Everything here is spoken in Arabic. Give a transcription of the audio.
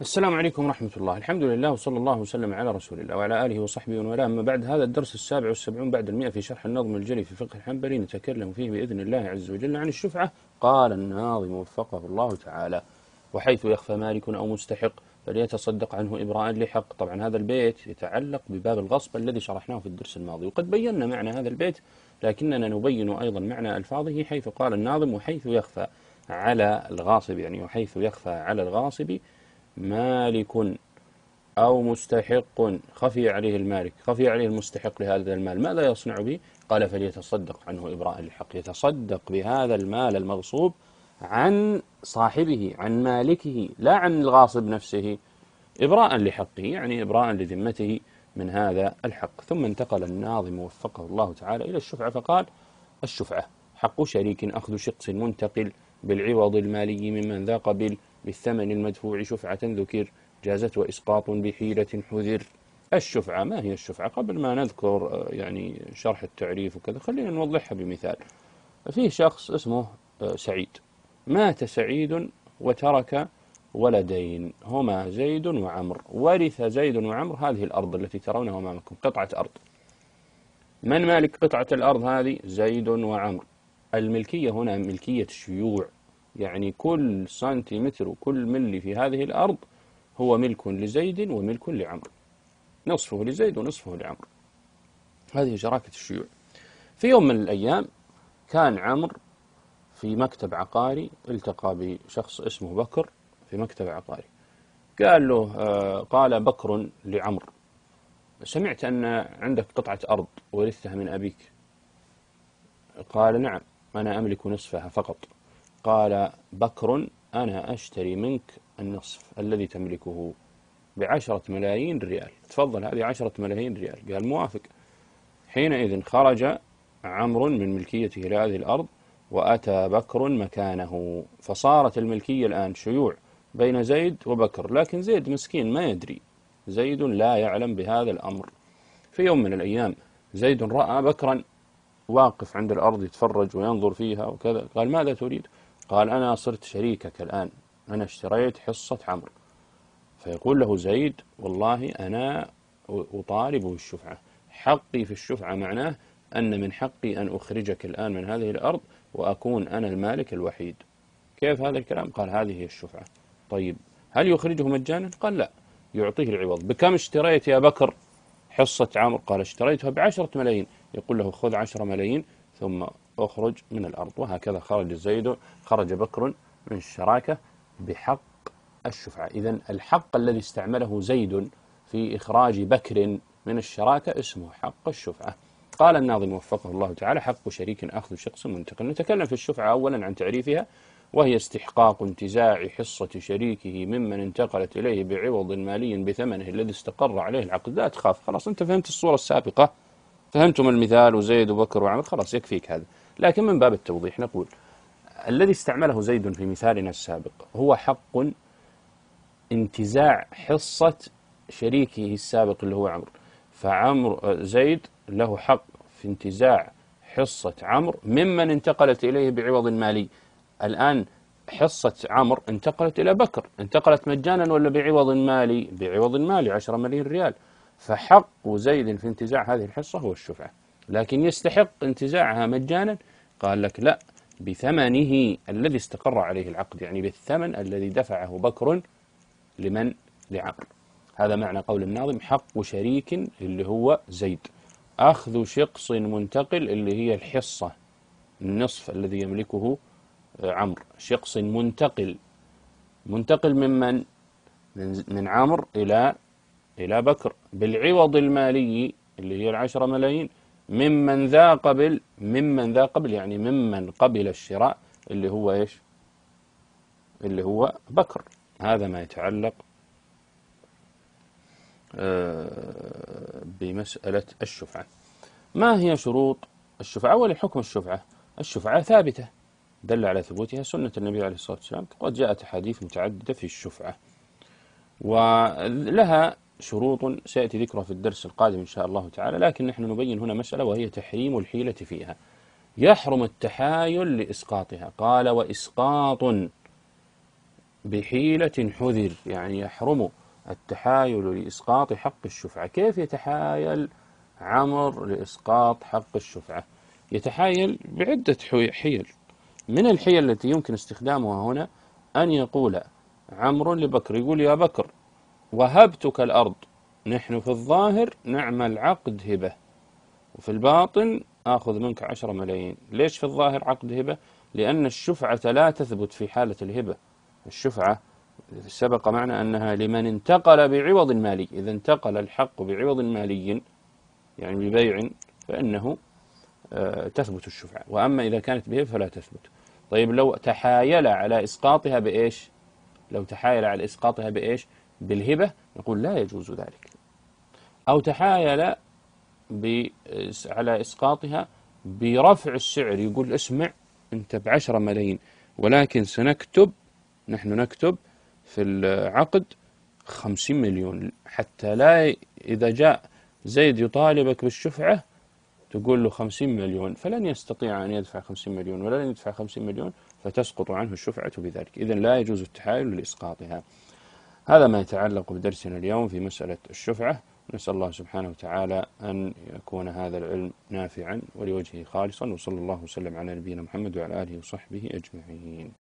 السلام عليكم ورحمة الله. الحمد لله وصلى الله وسلم على رسول الله وعلى آله وصحبه ومن والاه. أما بعد، هذا الدرس 77 بعد 100 في شرح النظم الجلي في فقه الحنبلي، نتكلم فيه بإذن الله عز وجل عن الشفعة. قال الناظم وفقه الله تعالى: وحيث يخفى مالك أو مستحق فليتصدق عنه إبراء لحق. طبعا هذا البيت يتعلق بباب الغصب الذي شرحناه في الدرس الماضي، وقد بينا معنى هذا البيت، لكننا نبين أيضا معنى ألفاظه، حيث قال الناظم: وحيث يخفى على الغاصب، يعني وحيث يخفى على الغاصب مالك أو مستحق، خفي عليه المالك، خفي عليه المستحق لهذا المال، ماذا يصنع به؟ قال: فليتصدق عنه إبراء للحق، يتصدق بهذا المال المغصوب عن صاحبه، عن مالكه، لا عن الغاصب نفسه، إبراء لحقه، يعني إبراء لذمته من هذا الحق. ثم انتقل الناظم وفقه الله تعالى إلى الشفعة فقال: الشفعة حق شريك أخذ شخص منتقل بالعوض المالي ممن ذا قبل، بالثمن المدفوع شفعة ذكر، جازت وإسقاط بحيلة حذر. الشفعة، ما هي الشفعة؟ قبل ما نذكر يعني شرح التعريف وكذا، خلينا نوضحها بمثال. فيه شخص اسمه سعيد، مات سعيد وترك ولدين هما زيد وعمر، ورث زيد وعمر هذه الأرض التي ترونها أمامكم، قطعة أرض. من مالك قطعة الأرض هذه؟ زيد وعمر. الملكية هنا ملكية شيوع، يعني كل سنتيمتر وكل ملي في هذه الأرض هو ملك لزيد وملك لعمر، نصفه لزيد ونصفه لعمر. هذه شراكة الشيوع. في يوم من الأيام كان عمر في مكتب عقاري، التقى بشخص اسمه بكر في مكتب عقاري. قال له قال بكر لعمر: سمعت أن عندك قطعة أرض ورثتها من أبيك. قال: نعم، أنا أملك نصفها فقط. قال بكر: أنا أشتري منك النصف الذي تملكه ب10 ملايين ريال، تفضل، هذه 10 ملايين ريال. قال: موافق. حينئذ خرج عمرو من ملكيته لهذه الأرض وأتى بكر مكانه، فصارت الملكية الآن شيوع بين زيد وبكر، لكن زيد مسكين ما يدري، زيد لا يعلم بهذا الأمر. في يوم من الأيام زيد رأى بكرا واقف عند الأرض يتفرج وينظر فيها وكذا. قال: ماذا تريد؟ قال: أنا صرت شريكك الآن، أنا اشتريت حصة عمرو. فيقول له زيد: والله أنا أطالب بالشفعة، حقي في الشفعة معناه أن من حقي أن أخرجك الآن من هذه الأرض وأكون أنا المالك الوحيد. كيف هذا الكلام؟ قال: هذه هي الشفعة. طيب، هل يخرجه مجانا؟ قال: لا، يعطيه العوض. بكم اشتريت يا بكر حصة عمرو؟ قال: اشتريتها ب10 ملايين. يقول له: خذ 10 ملايين ثم أخرج من الأرض. وهكذا خرج بكر من الشراكة بحق الشفعة. إذن الحق الذي استعمله زيد في إخراج بكر من الشراكة اسمه حق الشفعة. قال الناظم وفقه الله تعالى: حق شريك أخذ شخص منتقل. نتكلم في الشفعة أولا عن تعريفها، وهي استحقاق انتزاع حصة شريكه ممن انتقلت إليه بعوض مالي بثمنه الذي استقر عليه العقد. لا تخاف، خلاص أنت فهمت الصورة السابقة، فهمتم المثال وزيد وبكر وعمر، خلاص يكفيك هذا. لكن من باب التوضيح نقول: الذي استعمله زيد في مثالنا السابق هو حق انتزاع حصة شريكه السابق اللي هو عمرو. زيد له حق في انتزاع حصة عمرو ممن انتقلت إليه بعوض مالي. الآن حصة عمرو انتقلت إلى بكر، انتقلت مجانا ولا بعوض مالي؟ بعوض مالي، 10 ملايين ريال. فحق زيد في انتزاع هذه الحصة هو الشفعة. لكن يستحق انتزاعها مجانا؟ قال لك لا، بثمنه الذي استقر عليه العقد، يعني بالثمن الذي دفعه بكر لمن؟ لعمرو. هذا معنى قول الناظم: حق شريك اللي هو زيد، أخذ شخص منتقل اللي هي الحصة، النصف الذي يملكه عمرو، شخص منتقل ممن؟ من عمرو إلى بكر بالعوض المالي اللي هي 10 ملايين، ممن ذا قبل يعني ممن قبل الشراء اللي هو إيش؟ اللي هو بكر. هذا ما يتعلق بمسألة الشفعة. ما هي شروط الشفعة ولحكم الشفعة؟ الشفعة ثابتة، دل على ثبوتها سنة النبي عليه الصلاة والسلام، وقد جاءت أحاديث متعددة في الشفعة، ولها شروط سيأتي ذكرها في الدرس القادم إن شاء الله تعالى. لكن نحن نبين هنا مسألة، وهي تحريم الحيلة فيها. يحرم التحايل لإسقاطها. قال: وإسقاط بحيلة حذر، يعني يحرم التحايل لإسقاط حق الشفعة. كيف يتحايل عمر لإسقاط حق الشفعة؟ يتحايل بعدة حيل. من الحيل التي يمكن استخدامها هنا أن يقول عمرو لبكر، يقول يا بكر وهبتك الأرض، نحن في الظاهر نعمل عقد هبة، وفي الباطن آخذ منك 10 ملايين. ليش في الظاهر عقد هبة؟ لأن الشفعة لا تثبت في حالة الهبة. الشفعة سبق معنا أنها لمن انتقل بعوض مالي، إذا انتقل الحق بعوض مالي يعني ببيع فإنه تثبت الشفعة، وأما إذا كانت بهبة فلا تثبت. طيب لو تحايل على إسقاطها بإيش؟ لو تحايل على إسقاطها بإيش؟ بالهبة، نقول لا يجوز ذلك. أو تحايل على إسقاطها برفع السعر، يقول اسمع أنت ب10 ملايين، ولكن نحن نكتب في العقد 50 مليون، حتى لا إذا جاء زيد يطالبك بالشفعة تقول له 50 مليون، فلن يستطيع أن يدفع 50 مليون، ولن يدفع 50 مليون فتسقط عنه الشفعة بذلك. إذن لا يجوز التحايل لإسقاطها. هذا ما يتعلق بدرسنا اليوم في مسألة الشفعة. نسأل الله سبحانه وتعالى أن يكون هذا العلم نافعا ولوجهه خالصا، وصلى الله وسلم على نبينا محمد وعلى آله وصحبه أجمعين.